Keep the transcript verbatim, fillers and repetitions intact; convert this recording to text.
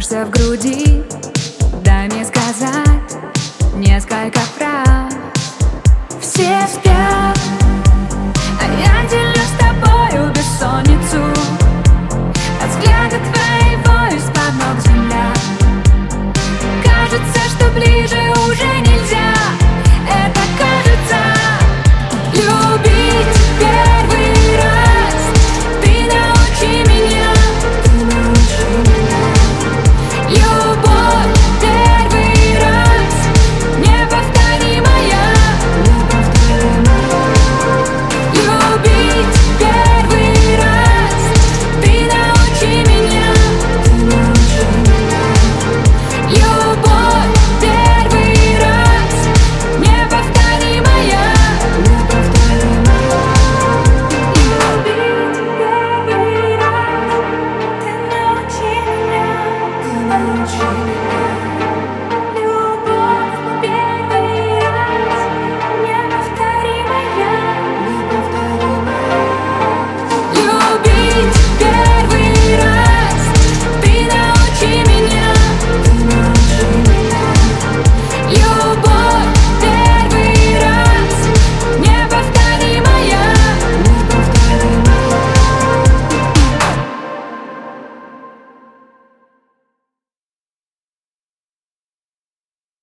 рвешься в груди. Дай мне сказать несколько фраз. Все спят, а я делю с тобою бессонницу. От взгляда твоего из-под ног земля. Кажется, что ближе уже нельзя. Это кажется. Любить первый раз. Ты научи меня. Ты научи меня. Любовь первый раз. Неповторимая. Неповторимая. Любить первый раз. Ты научи меня. Ты научи меня. Любовь первый раз. Неповторимая. Неповторимая. Любить первый раз. Ты научи меня. Ты научи меня.